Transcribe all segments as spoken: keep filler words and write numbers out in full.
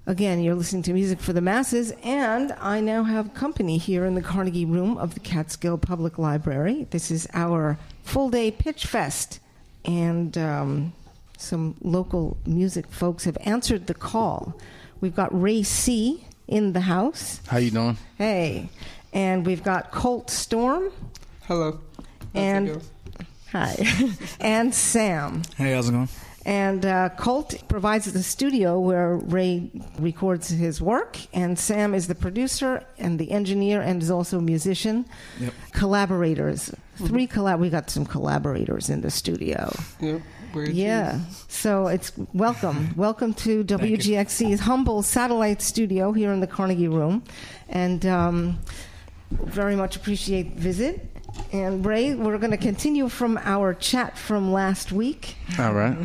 Again, you're listening to Music for the Masses, and I now have company here in the Carnegie Room of the Catskill Public Library. This is our full-day pitch fest, and um, some local music folks have answered the call. We've got Ray C. in the house. How you doing? Hey. And we've got Colt Storm. Hello. And hi. And Sam. Hey, how's it going? And uh, Colt provides the studio where Ray records his work, and Sam is the producer and the engineer and is also a musician. Yep. Collaborators. Mm-hmm. Three collab. We got some collaborators in the studio. Yep. Yeah. So it's welcome. Welcome to W G X C's humble satellite studio here in the Carnegie Room. And um, very much appreciate the visit. And Ray, we're going to continue from our chat from last week. All right.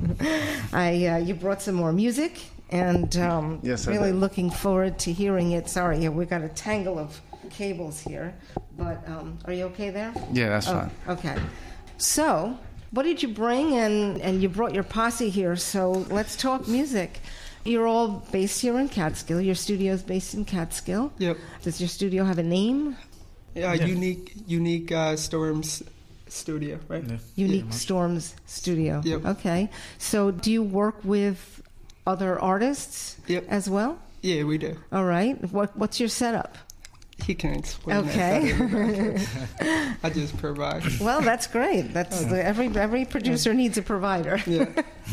I uh, you brought some more music, and um, yes, really looking forward to hearing it. Sorry, yeah, we got a tangle of cables here, but um, are you okay there? Yeah, that's oh, fine. Okay. So, what did you bring? And and you brought your posse here. So let's talk music. You're all based here in Catskill. Your studio's based in Catskill. Yep. Does your studio have a name? Yeah, yeah. unique, unique uh, Storms Studio, right? Yeah. Unique Yeah, Storms Studio. Yep. Okay. So, do you work with other artists yep. as well? Yeah, we do. All right. What What's your setup? He can explain. Okay. That I just provide. Well, that's great. That's the, every every producer needs a provider. Yeah.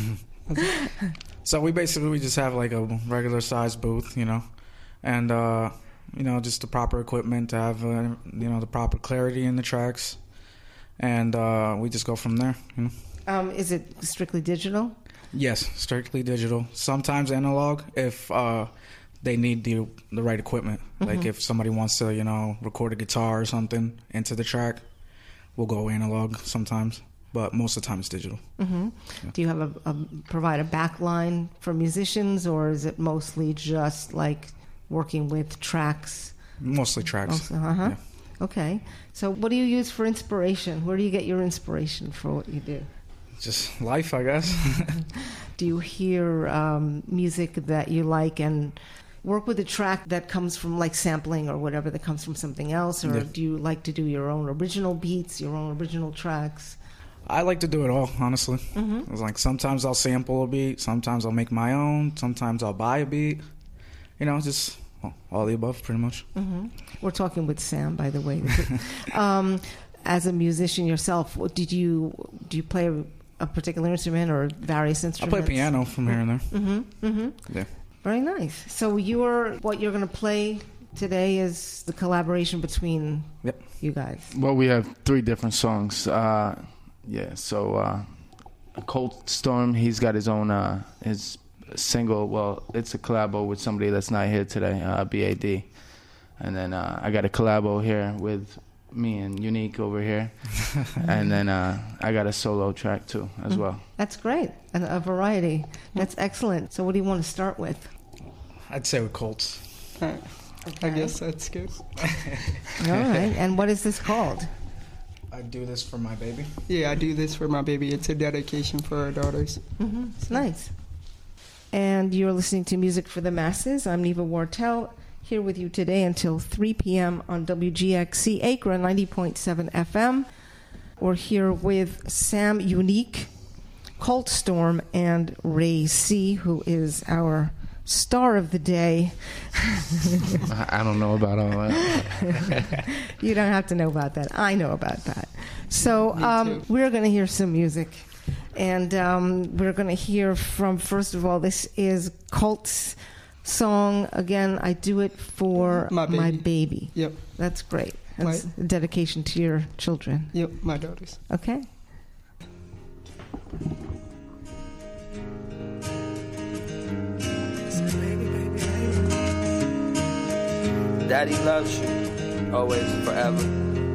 So we basically we just have like a regular sized booth, you know, and. uh You know, just the proper equipment to have, uh, you know, the proper clarity in the tracks, and uh, we just go from there. You know. Um, is it strictly digital? Yes, strictly digital. Sometimes analog if uh, they need the the right equipment. Mm-hmm. Like if somebody wants to, you know, record a guitar or something into the track, we'll go analog sometimes. But most of the time it's digital. Mm-hmm. Yeah. Do you have a, a provide a backline for musicians, or is it mostly just like working with tracks? Mostly tracks. Also, uh-huh. Yeah. Okay. So what do you use for inspiration? Where do you get your inspiration for what you do? Just life, I guess. Do you hear um, music that you like and work with a track that comes from like sampling or whatever that comes from something else? Or yeah. do you like to do your own original beats, your own original tracks? I like to do it all, honestly. Mm-hmm. It's like sometimes I'll sample a beat, sometimes I'll make my own, sometimes I'll buy a beat. You know, just all the above, pretty much. Mm-hmm. We're talking with Sam, by the way. um, as a musician yourself, what did you do? You play a, a particular instrument or various instruments? I play piano from here and there. Mm-hmm. Mm-hmm. Yeah. Very nice. So you're what you're going to play today is the collaboration between yep. you guys. Well, we have three different songs. Uh, yeah. So uh, Colt Storm, he's got his own uh, his. single. Well, it's a collabo with somebody that's not here today, uh, B A D. And then uh, I got a collabo here with me and Unique over here. And then uh, I got a solo track too as well. That's great. And a variety. That's excellent. So what do you want to start with? I'd say with Colts. Uh, okay. I guess that's good. All right. And what is this called? I do this for my baby. Yeah, I do this for my baby. It's a dedication for our daughters. Mm-hmm. It's nice. And you're listening to Music for the Masses. I'm Neva Wartell, here with you today until three p.m. on W G X C Acra ninety point seven F M. We're here with Sam Unique, Colt Storm, and Ray C., who is our star of the day. I don't know about all that. You don't have to know about that. I know about that. So um, we're going to hear some music. And um, we're going to hear from, first of all, this is Colt's song. Again, I do it for my baby. My baby. Yep. That's great. That's my, a dedication to your children. Yep, my daughters. Okay. Daddy loves you, always, forever.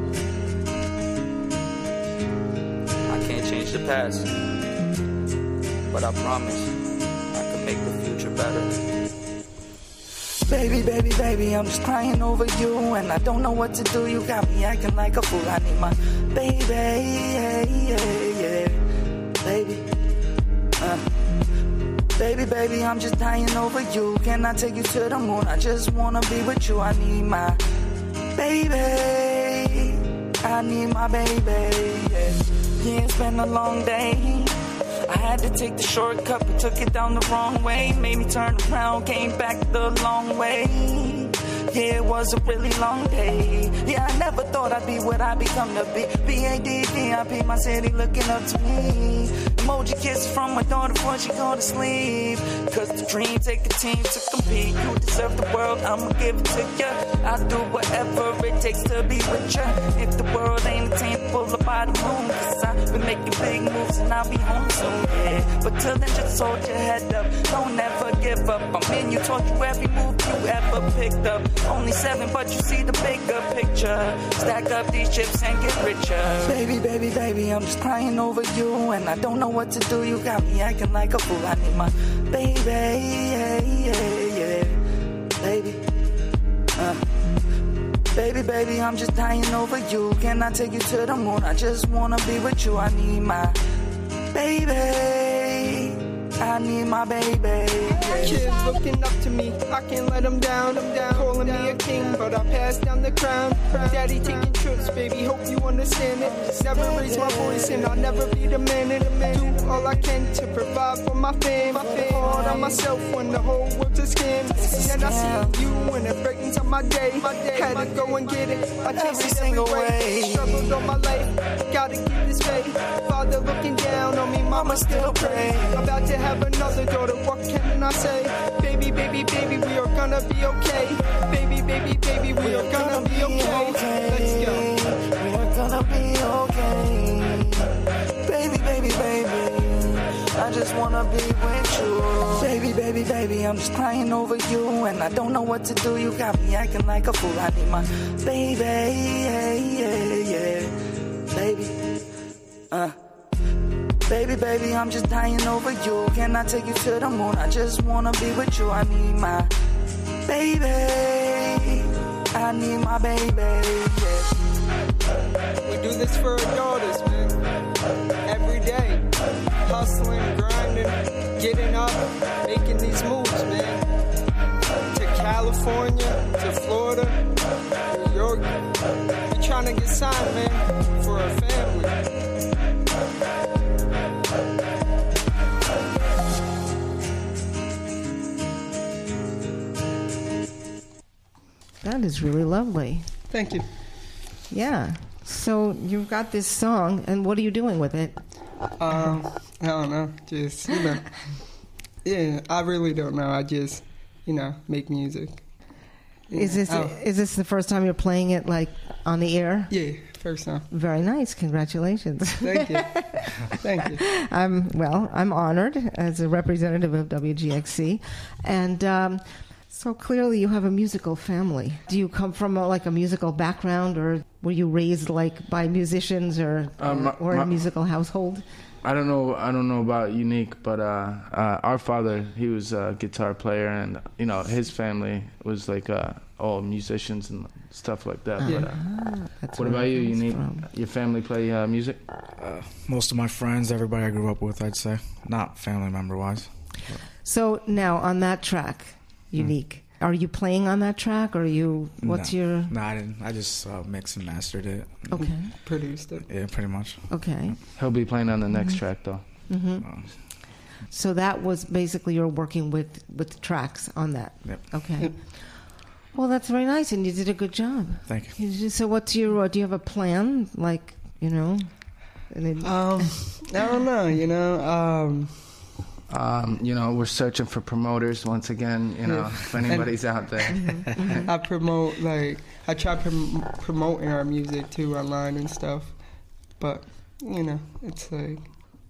I can't change the past, but I promise I can make the future better. Baby, baby, baby, I'm just crying over you, and I don't know what to do. You got me acting like a fool. I need my baby, yeah, yeah, yeah. Baby. Uh. Baby, baby, I'm just dying over you. Can I take you to the moon? I just wanna be with you. I need my baby. I need my baby. Yeah, yeah, it's been a long day. I had to take the shortcut, but took it down the wrong way. Made me turn around, came back the long way. Yeah, it was a really long day. Yeah, I never thought I'd be what I become to be. B A D V I P, my city looking up to me. Emoji kisses from my daughter before she go to sleep. Cause the dream take a team to compete. You deserve the world, I'ma give it to ya. I'll do whatever it takes to be with ya. If the world ain't attainable by the moon, cause I've been making big moves and I'll be home soon, yeah. But till then, just hold your head up. Don't ever give up. I'm in you, taught you every move you ever picked up. Only seven, but you see the bigger picture. Stack up these chips and get richer. Baby, baby, baby, I'm just crying over you. And I don't know what to do. You got me acting like a fool. I need my baby, yeah, yeah, yeah. Baby, uh. Baby, baby, I'm just dying over you. Can I take you to the moon? I just wanna be with you. I need my baby. I need my baby. Kids looking up to me, I can't let them down. Them down, calling me a king, but I pass down the crown. Daddy taking trips, baby, hope you understand it. Never raise my voice and I'll never be the man in the man. Do all I can to provide for my fam. Hard on myself when the whole world's a scam. And then I see you and it brightens up my day. Had to go and get it. I chase it every way. Struggled all my life, gotta get this way. Father looking down on me, mama still pray. About to have another daughter, what can I say? Baby, baby, baby, we are gonna be okay. Baby, baby, baby, we are gonna be okay. Let's go. We are gonna be okay. Baby, baby, baby, I just wanna be with you. Baby, baby, baby, I'm just crying over you. And I don't know what to do. You got me acting like a fool. I need my baby, yeah, yeah, yeah. Baby, uh. Baby, baby, I'm just dying over you. Can I take you to the moon? I just wanna be with you. I need my baby. I need my baby, yeah. We do this for our daughters, man. Every day. Hustling, grinding, getting up, making these moves, man. To California, to Florida, New York. We're trying to get signed, man, for our family. That is really lovely. Thank you. Yeah. So you've got this song, and what are you doing with it? Um, I don't know. Just, you know. Yeah, I really don't know. I just, you know, make music. Yeah. Is this Oh. is this the first time you're playing it, like, on the air? Yeah, first time. Very nice. Congratulations. Thank you. Thank you. I'm well. I'm honored as a representative of W G X C, and um, so clearly you have a musical family. Do you come from a, like a musical background, or were you raised like by musicians, or Um, or, or my- a musical household? I don't know. I don't know about Unique, but uh, uh, our father, he was a guitar player, and you know his family was like uh, all musicians and stuff like that. Yeah. But, uh, Ah, that's what where about it you, comes Unique? from. Your family play uh, music? Uh, most of my friends, everybody I grew up with, I'd say, not family member wise. So now on that track, Unique, are you playing on that track, or are you? What's no. your? No, I didn't. I just uh, mixed and mastered it. Okay. Produced it. Yeah, pretty much. Okay. He'll be playing on the next track, though. hmm Um, So that was basically you're working with with tracks on that. Yep. Okay. Yep. Well, that's very nice, and you did a good job. Thank you. You just- So, what's your? Uh, do you have a plan? Like, you know, and then, Um, I don't know, you know. Um, Um, you know, we're searching for promoters once again. You know, Yeah. if anybody's out there. Mm-hmm. I promote, like, I try prom- promoting our music too online and stuff. But, you know, it's like,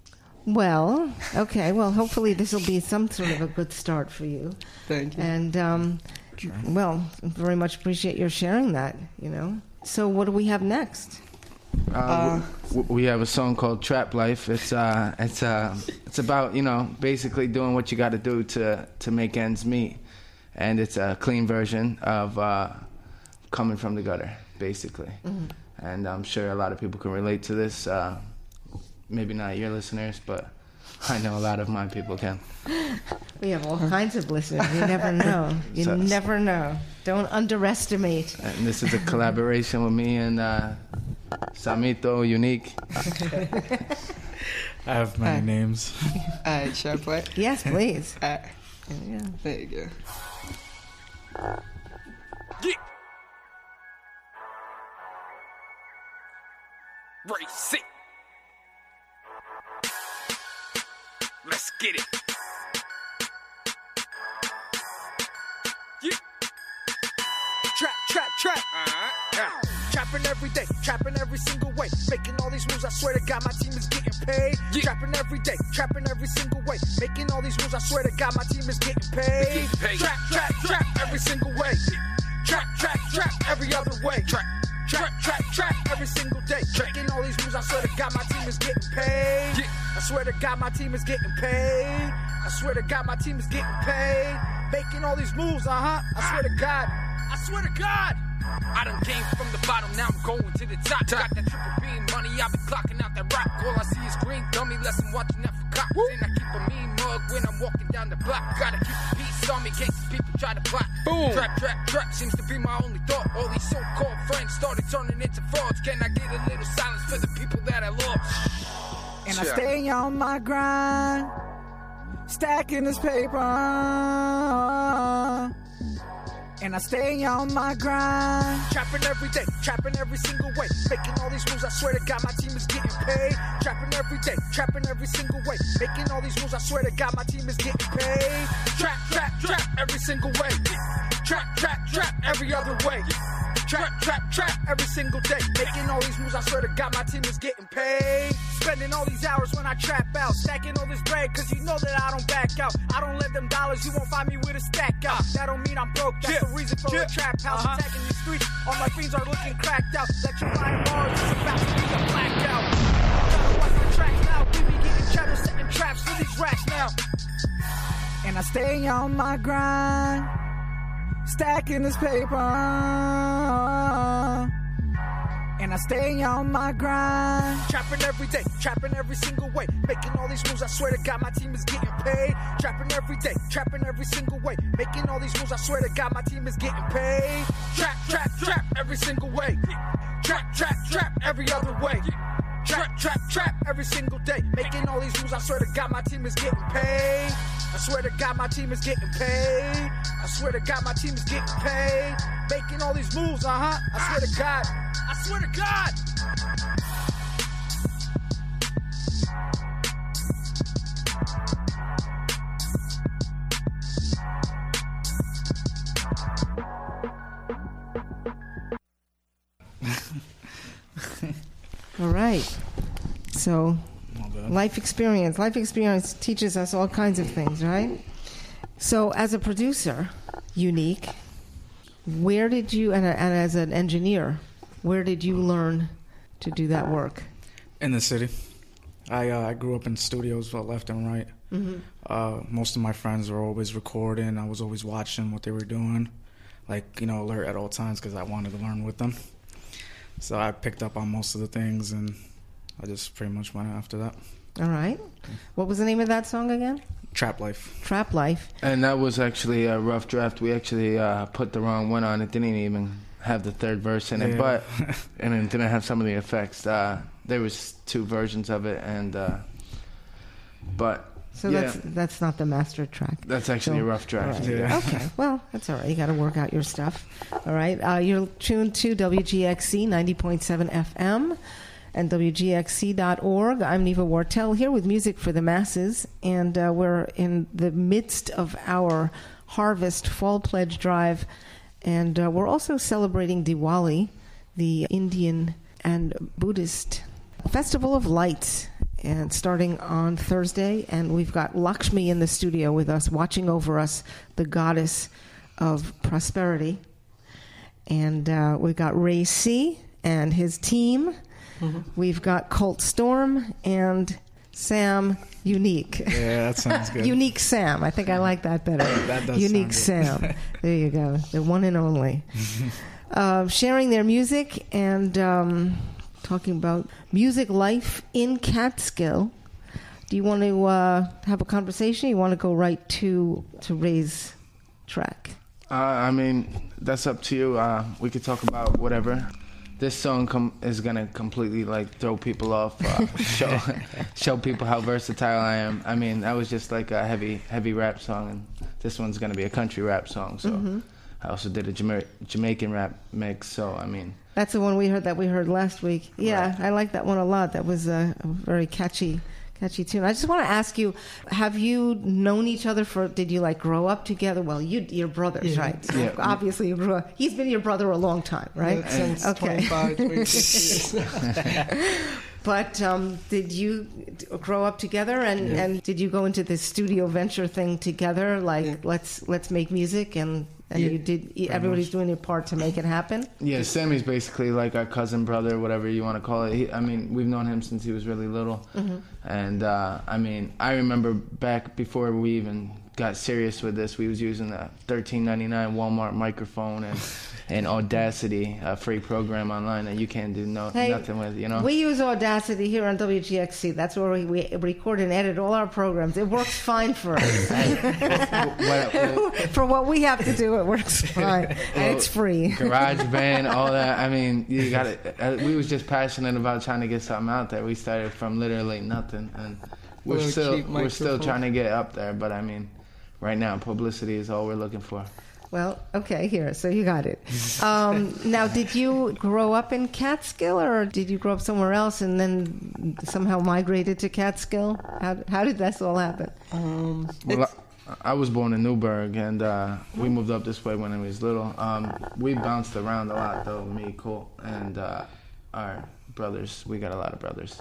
well, okay. Well, hopefully this will be some sort of a good start for you. thank you. And um, well, very much appreciate your sharing that. You know. So, what do we have next? Uh, w- we have a song called "Trap Life." It's uh, it's uh, it's about you know basically doing what you got to do to to make ends meet, and it's a clean version of uh, coming from the gutter, basically. Mhm. And I'm sure a lot of people can relate to this. Uh, maybe not your listeners, but I know a lot of my people can. We have all kinds of listeners. You never know. You So- never know. Don't underestimate. And this is a collaboration with me and uh, Samito Unique. I have many Uh, names. All right, should I play? Yes, please. All right, Yeah. there you go. Yeah. Race it. Let's get it. Yeah. Trap, trap, trap. Uh-huh. Yeah. Trapping every day, trapping every single way. Making all these moves, I swear to God, my team is getting paid. Yeah. Trapping every day, trapping every single way. Making all these moves, I swear to God, my team is getting paid. Getting paid. Trap, trap, trap every single way. Trap, trap, trap every other way. Trap. Trap, trap, trap every single day. Making all these moves, I swear to God, my team is getting paid. Yeah. I swear to God, my team is getting paid. I swear to God, my team is getting paid. Making all these moves, uh huh. I swear to God. I swear to God. I done came from the bottom, now I'm going to the top. Got that triple beam money, I been clocking out that rock. All I see is green dummy lesson, watching that for cops. And I keep a mean mug when I'm walking down the block. Gotta keep the peace on me, in case these people try to plot. Boom. Trap, trap, trap seems to be my only thought. All these so-called friends started turning into frauds. Can I get a little silence for the people that I lost? And I Yeah. stay on my grind, stacking this paper. And I stay on my grind, trapping every day, trapping every single way. Making all these moves, I swear to God, my team is getting paid. Trapping every day, trapping every single way. Making all these moves, I swear to God, my team is getting paid. Trap, trap, trap every single way. Trap, trap, trap every other way. Trap, trap, trap every single day. Making all these moves, I swear to God, my team is getting paid. Spending all these hours when I trap out. Stacking all this bread, cause you know that I don't back out. I don't lend them dollars, you won't find me with a stack out. That don't mean I'm broke, that's Yeah. the reason for Yeah. the trap house. Uh-huh. Attacking these streets, all my fiends are looking cracked out. Electrifying bars, it's about to be a blackout. Gotta watch my tracks now, we be getting cheddar, setting traps for these racks now. And I stay on my grind, stacking this paper. And I stay on my grind, trapping every day, trapping every single way. Making all these moves, I swear to God, my team is getting paid. Trapping every day, trapping every single way. Making all these moves, I swear to God, my team is getting paid. Trap, trap, trap every single way. Trap, trap, trap every other way. Trap, trap, trap every single day. Making all these moves, I swear to God, my team is getting paid. I swear to God, my team is getting paid. I swear to God, my team is getting paid. Making all these moves, uh huh. I swear to God. I swear to God. All right. So, Not bad. life experience. Life experience teaches us all kinds of things, right? So, as a producer, Unique, where did you, and, and as an engineer, where did you learn to do that work? In the city. I uh, I grew up in studios uh, left and right. Mm-hmm. Uh, most of my friends were always recording. I was always watching what they were doing. Like, you know, alert at all times because I wanted to learn with them. So I picked up on most of the things, and I just pretty much went after that. All right. What was the name of that song again? Trap Life. Trap Life. And that was actually a rough draft. We actually uh, put the wrong one on. It didn't even have the third verse in it, Yeah. but and it didn't have some of the effects. Uh, there was two versions of it, and uh, but So yeah, that's that's not the master track. that's actually So- a rough draft. All right. Yeah. Okay. Well, that's all right. You got to work out your stuff. All right. Uh, you're tuned to W G X C ninety point seven F M and W G X C dot org. I'm Neva Wartel here with Music for the Masses, and uh, we're in the midst of our Harvest Fall Pledge Drive, and uh, we're also celebrating Diwali, the Indian and Buddhist Festival of Lights, and starting on Thursday. And we've got Lakshmi in the studio with us, watching over us, the goddess of prosperity. And uh, we've got Ray C. and his team. Mm-hmm. We've got Colt Storm and Sam Unique. Yeah, that sounds good. Unique Sam. I think I like that better. That does Unique sound good. Sam. There you go. The one and only. uh, sharing their music and um, talking about music life in Catskill. do you want to uh, have a conversation? Or you want to go right to to Ray's track? Uh, I mean, that's up to you. Uh, we could talk about whatever. This song com- is gonna completely like throw people off, uh, show show people how versatile I am. I mean, that was just like a heavy heavy rap song, and this one's gonna be a country rap song. So mm-hmm. I also did a Jama- Jamaican rap mix. So I mean, that's the one we heard that we heard last week. Yeah, right. I like that one a lot. That was a, a very catchy. Catchy tune. I just want to ask you: have you known each other for? Did you like grow up together? Well, you, you're brothers, yeah. right? So yeah. Obviously, you grew up. He's been your brother a long time, right? Yeah, since okay. twenty-five, twenty-six years. But um, did you grow up together, and, yeah. and did you go into this studio venture thing together? Like, yeah. let's let's make music, and and yeah. you did. Everybody's doing their part to make it happen. Yeah, Sammy's basically like our cousin, brother, whatever you want to call it. He, I mean, we've known him since he was really little, mm-hmm. and uh, I mean, I remember back before we even got serious with this, we was using a thirteen ninety-nine Walmart microphone and and Audacity, a free program online that you can't do no hey, nothing with, you know. We use Audacity here on W G X C. That's where we, we record and edit all our programs. It works fine for us. what, what, for what we have to do, it works fine, and well, it's free. GarageBand, all that. I mean, you got it. We was just passionate about trying to get something out there. We started from literally nothing, and we're Little still cheap we're still microphone. trying to get up there. But I mean, right now, publicity is all we're looking for. Well, okay, here, so you got it. Um, now, did you grow up in Catskill, or did you grow up somewhere else and then somehow migrated to Catskill? How, how did this all happen? Um, Well, I, I was born in Newburgh, and uh, we moved up this way when I was little. Um, we bounced around a lot, though, me, Colt, and uh, our brothers. We got a lot of brothers.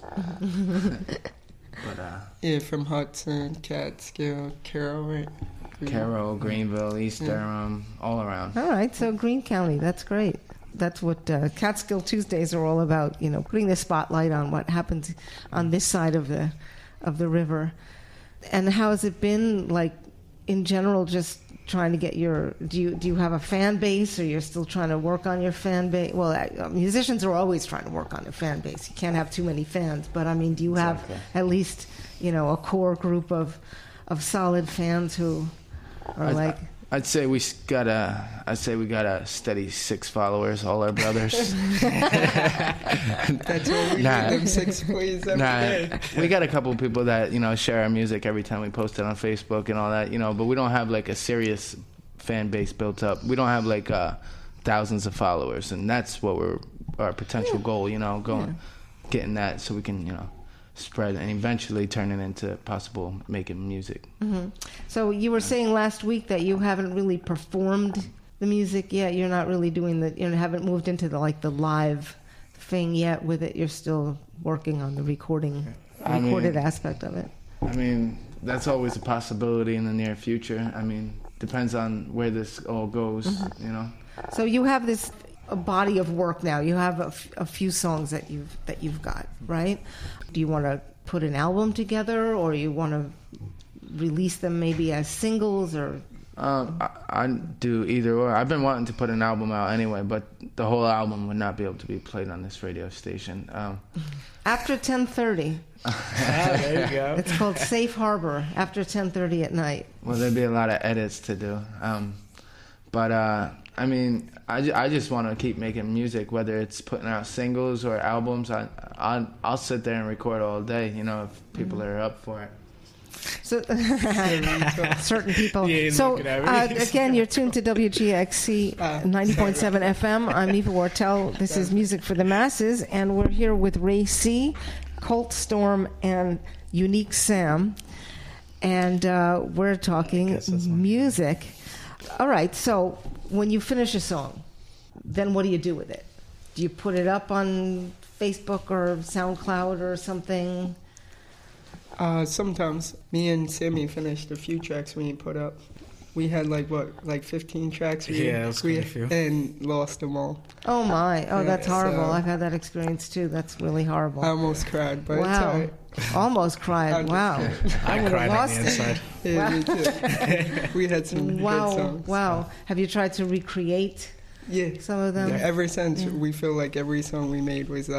but uh, yeah, from Hudson, Catskill, Carroll, right? Green. Carroll, Greenville, East Yeah. Durham, all around. All right, so Greene County, that's great. That's what uh, Catskill Tuesdays are all about, you know, putting the spotlight on what happens on this side of the of the river. And how has it been, like, in general, just trying to get your, do you do you have a fan base, or you're still trying to work on your fan base? Well, uh, musicians are always trying to work on their fan base. You can't have too many fans, but I mean, do you have Exactly. at least, you know, a core group of of solid fans who are I'd, like... I'd say we got a. I'd say we got a steady six followers, all our brothers. That's what we Nah. do, them six plays every Nah, day. we got a couple of people that, you know, share our music every time we post it on Facebook and all that, you know, but we don't have like a serious fan base built up. We don't have like uh, thousands of followers, and that's what we're our potential goal, you know, going, yeah. getting that so we can, you know, spread and eventually turn it into possible making music. Mm-hmm. So you were saying last week that you haven't really performed the music yet. You're not really doing the, you know, haven't moved into the like the live thing yet with it. You're still working on the recording, I recorded mean, aspect of it. I mean, that's always a possibility in the near future. I mean, depends on where this all goes, mm-hmm. you know. So you have this a body of work now. You have a, f- a few songs that you've that you've got, right? Do you want to put an album together, or you want to release them maybe as singles, or? Um, I, I do either or. I've been wanting to put an album out anyway, but the whole album would not be able to be played on this radio station. Um, After ten thirty. Ah, there you go. It's called Safe Harbor. After ten thirty at night. well, there'd be a lot of edits to do. Um, but uh, I mean, I, ju- I just want to keep making music, whether it's putting out singles or albums. I I I'll sit there and record all day, you know, if people mm-hmm. are up for it. So, certain people. Yeah, so, looking at me. uh, again, you're tuned to W G X C ninety point seven F M. I'm Eva Wartell. This is Music for the Masses, and we're here with Ray C., Colt Storm, and Unique Sam. And uh, we're talking music. All right, so when you finish a song, then what do you do with it? Do you put it up on Facebook or SoundCloud or something? Uh, sometimes me and Sammy finished a few tracks we put up. We had like what, like fifteen tracks. We, yeah, it was we quite a few. and lost them all. Oh my! Oh, Yeah, that's horrible. so- I've had that experience too. That's really horrible. I almost cried, but it's wow! alright. Almost cried. I'm just Wow! I would've cried on lost the it. inside. Yeah, Wow. me too. We had some Wow! good songs. Wow! Have you tried to recreate Yeah. some of them? Ever since Yeah. we feel like every song we made was like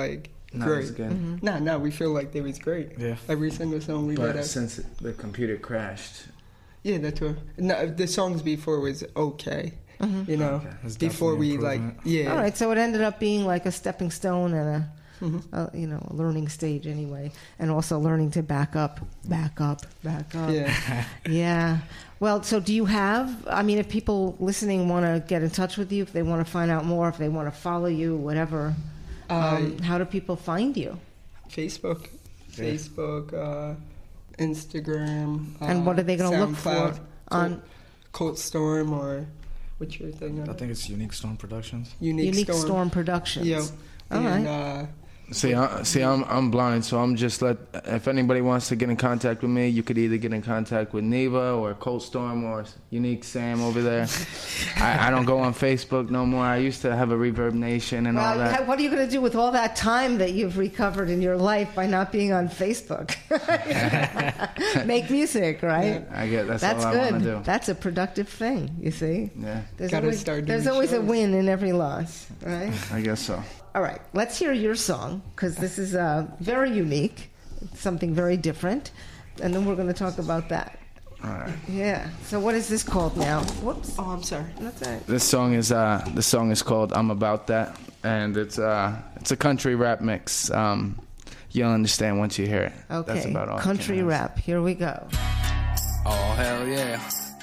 Not great. as good. Mm-hmm. Nah, nah, we feel like they was great. Yeah. Every single song we But did. since the computer crashed, Yeah, that's what. No, the songs before was okay. Mm-hmm. You know, Okay. It's before definitely we like, improvement. yeah. All right, so it ended up being like a stepping stone and a, Mhm. a you know, a learning stage anyway, and also learning to back up, back up, back up. Yeah. Yeah. Well, so do you have, I mean, if people listening want to get in touch with you, if they want to find out more, if they want to follow you, whatever, um, Uh, how do people find you? Facebook, Facebook, uh, Instagram. And uh, what are they going to look for SoundCloud, on Colt, Colt Storm, or what's your thing? I Uh, think it's Unique Storm Productions. Unique, Unique Storm, Storm. Productions? Yeah. All and, right. uh, see, I, see, I'm I'm blind, so I'm just let. If anybody wants to get in contact with me, you could either get in contact with Neva or Colt Storm or Unique Sam over there. I, I don't go on Facebook no more. I used to have a Reverb Nation and all Well, that. what are you going to do with all that time that you've recovered in your life by not being on Facebook? Make music, right? I get that's, That's all I want to good. do. That's a productive thing, you see? Yeah, There's Gotta always, start there's doing always a shows. win in every loss, right? I guess so. All right, let's hear your song, because this is uh, very unique, something very different, and then we're going to talk about that. All right. Yeah. So what is this called now? Whoops. oh, I'm sorry. That's all right. This song is uh the song is called "I'm About That," and it's uh it's a country rap mix. Um, you'll understand once you hear it. Okay. That's about all I Country can ask. rap. Here we go. Oh, hell yeah.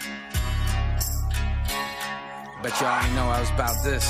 Bet y'all ain't know I was about this.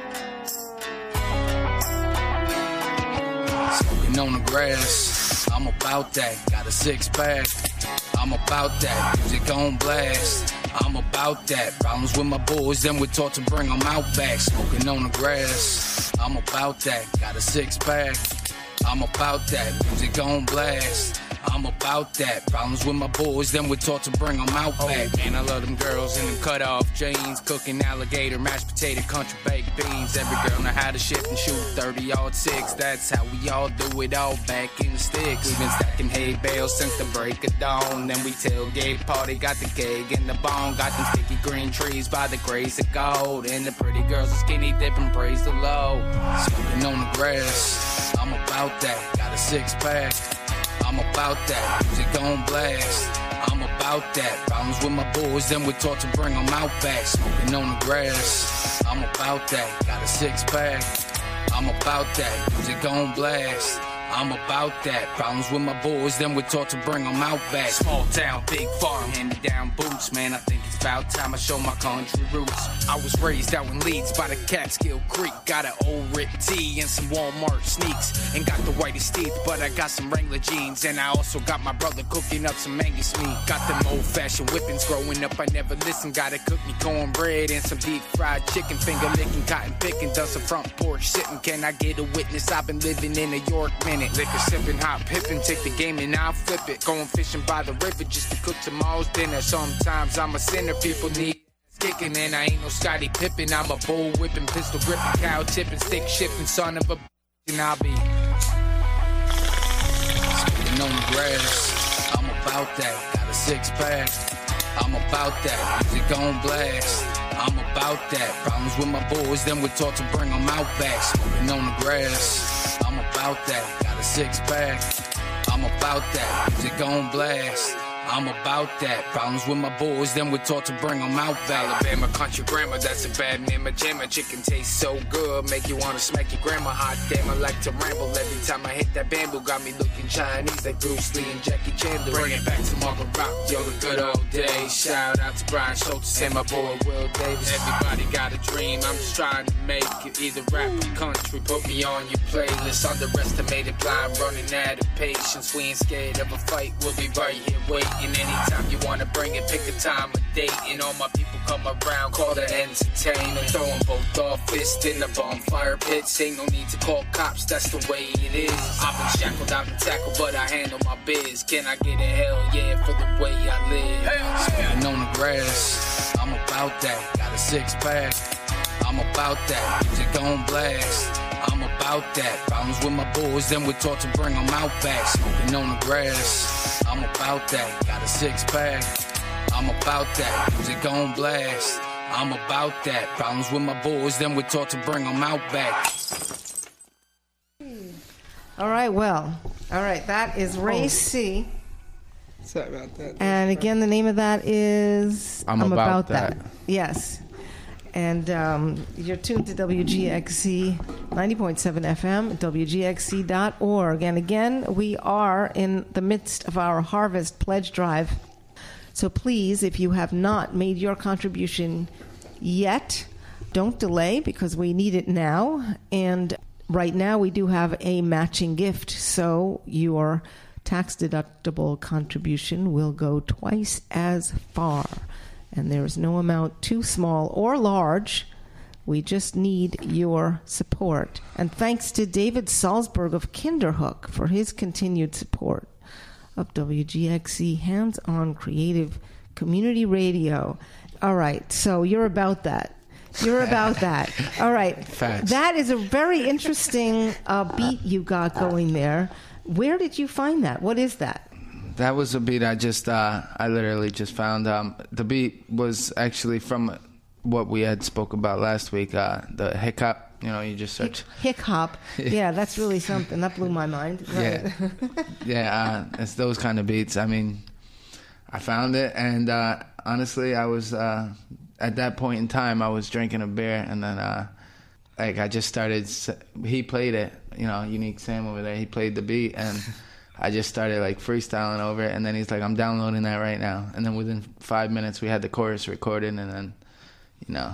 Smoking on the grass, I'm about that. Got a six pack, I'm about that. Music on blast, I'm about that. Problems with my boys, then we're taught to bring them out back. Smoking on the grass, I'm about that. Got a six pack, I'm about that. Music on blast, I'm about that. Problems with my boys, then we're taught to bring them out back. Oh, man, I love them girls in them cut-off jeans, cooking alligator, mashed potato, country baked beans. Every girl know how to shift and shoot thirty-yard six. That's how we all do it, all back in the sticks. We've been stacking hay bales since the break of dawn. Then we tailgate party, got the keg in the bone. Got them sticky green trees by the grace of gold. And the pretty girls are skinny dipping, praise the Lord. Smoking on the grass, I'm about that. Got a six-pack, I'm about that. Music on blast, I'm about that. Problems with my boys, then we're taught to bring them out back. Smoking on the grass, I'm about that. Got a six pack, I'm about that. Music on blast, I'm about that. Problems with my boys, then we're taught to bring them out back. Small town, big farm, hand-me-down boots. Man, I think it's about time I show my country roots. I was raised out in Leeds by the Catskill Creek. Got an old Rip tee and some Walmart sneaks. Ain't got the whitest teeth, but I got some Wrangler jeans. And I also got my brother cooking up some Angus meat. Got them old-fashioned whippings. Growing up, I never listened. Gotta cook me cornbread and some deep-fried chicken. Finger licking, cotton picking, done some front porch sitting. Can I get a witness? I've been living in a York minute. Liquor sipping, hot pippin', take the game and I'll flip it. Going fishing by the river just to cook tomorrow's dinner. Sometimes I'm a sinner, people need kicking, and I ain't no Scottie Pippen. I'm a bull whipping, pistol gripping, cow tipping, stick shifting, son of a b- and I'll be smoking on the grass. I'm about that, got a six pack. I'm about that, music on blast. I'm about that. Problems with my boys, then we're taught to bring them out back. Smoking on the grass, I'm about that. Got a six pack, I'm about that. Music on blast, I'm about that. Problems with my boys, then we're taught to bring them out back. Alabama country grammar, that's a bad name. A jam, chicken tastes so good, make you wanna smack your grandma. Hot damn, I like to ramble every time I hit that bamboo. Got me looking Chinese like Bruce Lee and Jackie Chan. Bring it back to Margaret Rock, yo, the good old days. Shout out to Brian Schultz and my boy Will Davis. Everybody got a dream, I'm just trying to make it. Either rap or country, put me on your playlist. Underestimated blind, running out of patience. We ain't scared of a fight, we'll be right here waiting. Anytime you wanna bring it, pick a time, a date. And all my people come around, call it entertainment. Throwing both off fists in the bonfire pits. Ain't no need to call cops, that's the way it is. I've been shackled, I've been tackled, but I handle my biz. Can I get a hell yeah for the way I live? Smoking on the grass, I'm about that. Got a six pack, I'm about that. Music on blast, I'm about that. Problems with my boys, then we're taught to bring them out back. Smoking on the grass, I'm about that. Got a six pack, I'm about that. Music on blast, I'm about that. Problems with my boys, then we're taught to bring them out back. All right, well, all right, that is Ray Oh. C. Sorry about that. And again, the name of that is I'm About That. Yes. And um, you're tuned to W G X C ninety point seven F M, W G X C dot org. And again, we are in the midst of our Harvest Pledge Drive. So please, if you have not made your contribution yet, don't delay because we need it now. And right now we do have a matching gift. So your tax-deductible contribution will go twice as far. And there is no amount too small or large. We just need your support. And thanks to David Salzberg of Kinderhook for his continued support of W G X C Hands-On Creative Community Radio. All right, so you're about that. You're about that. All right. Facts. That is a very interesting uh, beat you got going there. Where did you find that? What is that? That was a beat I just, uh, I literally just found. Um, the beat was actually from what we had spoke about last week, uh, the hip hop. You know, you just search. Hip hop. Yeah, that's really something. That blew my mind. Right. Yeah, yeah, uh, it's those kind of beats. I mean, I found it, and uh, honestly, I was uh, at that point in time, I was drinking a beer, and then uh, like I just started. He played it, you know, Unique Sam over there. He played the beat, and I just started like freestyling over it, and then he's like, "I'm downloading that right now." And then within five minutes, we had the chorus recorded, and then, you know.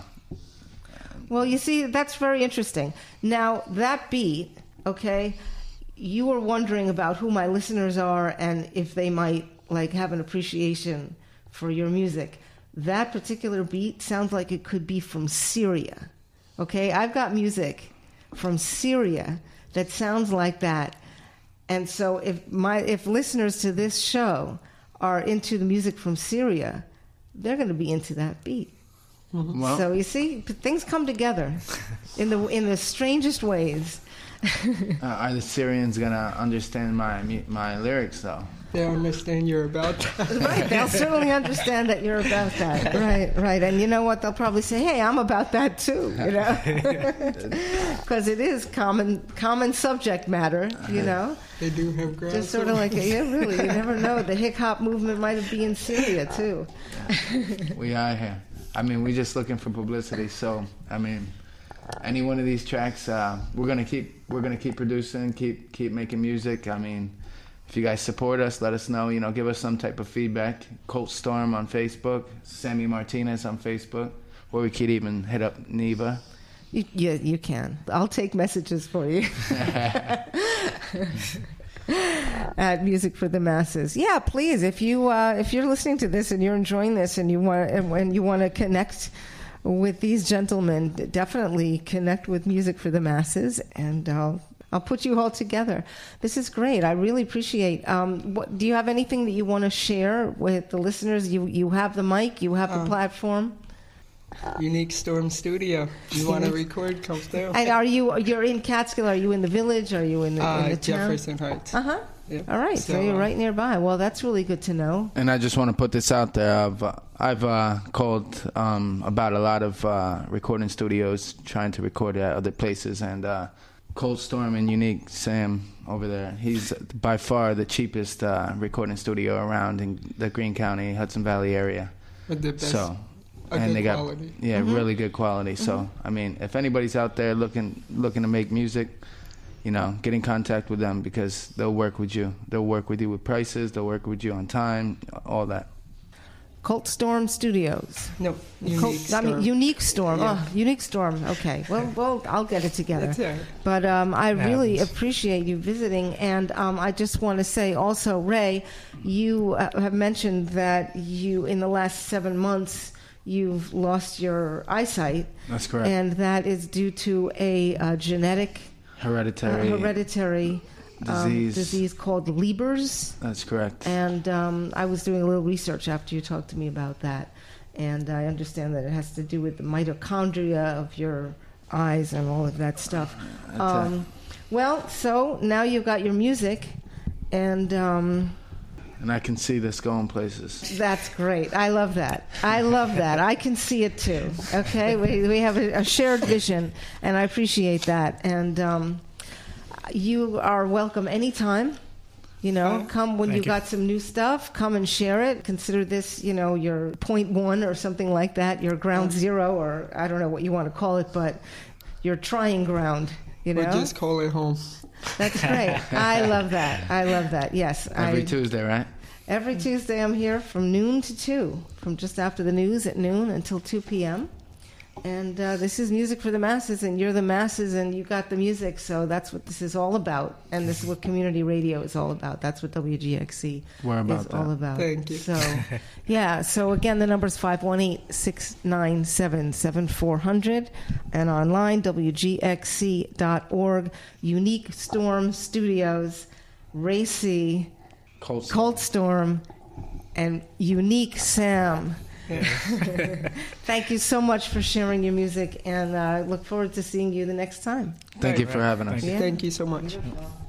Well, you see, that's very interesting. Now, that beat, okay, you were wondering about who my listeners are and if they might, like, have an appreciation for your music. That particular beat sounds like it could be from Syria, okay? I've got music from Syria that sounds like that. And so if my if listeners to this show are into the music from Syria, they're going to be into that beat. Mm-hmm. Well, so you see, things come together in the in the strangest ways. uh, are the Syrians gonna understand my my lyrics though? They understand you're about that. Right, they'll certainly understand that you're about that. Right, right, and you know what? They'll probably say, "Hey, I'm about that too," you know, because it is common common subject matter, you know. They do have grass. Just sort of like, yeah, really, you never know. The hip hop movement might be in Syria too. We are here. I mean, we're just looking for publicity. So, I mean, any one of these tracks, uh, we're gonna keep we're gonna keep producing, keep keep making music. I mean, if you guys support us, let us know. You know, give us some type of feedback. Colt Storm on Facebook, Sammy Martinez on Facebook, or we could even hit up Neva. You, yeah, you can. I'll take messages for you. At Music for the Masses. Yeah, please. If you uh, if you're listening to this and you're enjoying this and you want and when you want to connect with these gentlemen, definitely connect with Music for the Masses, and I'll I'll put you all together. This is great. I really appreciate. Um, what, do you have anything that you want to share with the listeners? You you have the mic. You have the Um, platform. Unique Storm Studio. You want to record? Come through. And are you you're in Catskill? Are you in the village? Are you in the, Uh, in the town? Jefferson Heights. Uh huh. Yep. All right, so, So, you're uh, right nearby. Well, that's really good to know. And I just want to put this out there. I've uh, I've uh, called um, about a lot of uh, recording studios trying to record at other places, and uh, Cold Storm and Unique Sam over there. He's by far the cheapest uh, recording studio around in the Greene County, Hudson Valley area. With the best, So, a and good they got quality. yeah, Mm-hmm. really good quality. So, I mean, if anybody's out there looking looking to make music, you know, get in contact with them because they'll work with you. They'll work with you with prices. They'll work with you on time, all that. Colt Storm Studios. No, Unique Colt, I mean, Storm. Unique Storm. Yeah. Oh, Unique Storm. Okay. Well, well, I'll get it together. That's all right. But um, I really happens. appreciate you visiting, and um, I just want to say also, Ray, you uh, have mentioned that you, in the last seven months, you've lost your eyesight, That's correct. and that is due to a uh, genetic, Hereditary. uh, hereditary um, disease. disease called Leber's. That's correct. And um, I was doing a little research after you talked to me about that, and I understand that it has to do with the mitochondria of your eyes and all of that stuff. That's Um, well, so now you've got your music, and um, and I can see this going places. that's great. I love that. I love that. I can see it too. Okay, we we have a, a shared vision, and I appreciate that. And um, you are welcome anytime. You know, come when you Thank you. got some new stuff, come and share it. Consider this, you know, your point one or something like that, your ground zero, or I don't know what you want to call it, but your trying ground, you know? Or just call it home. That's great. I love that. I love that. Yes. Every I, Tuesday, right? Every Tuesday I'm here from noon to two, from just after the news at noon until two p.m. And uh, this is Music for the Masses, and you're the masses, and you got the music, so that's what this is all about. And this is what community radio is all about. That's what W G X C We're about is that. all about. Thank you. So, yeah, so again, the number is five one eight, six nine seven, seven four zero zero, and online, W G X C dot org. Unique Storm Studios, Racy, Cold Storm. Cold Storm, and Unique Sam. Thank you so much for sharing your music, and I uh, look forward to seeing you the next time. Thank you for having us. Thank you. Yeah. Thank you so much. Beautiful.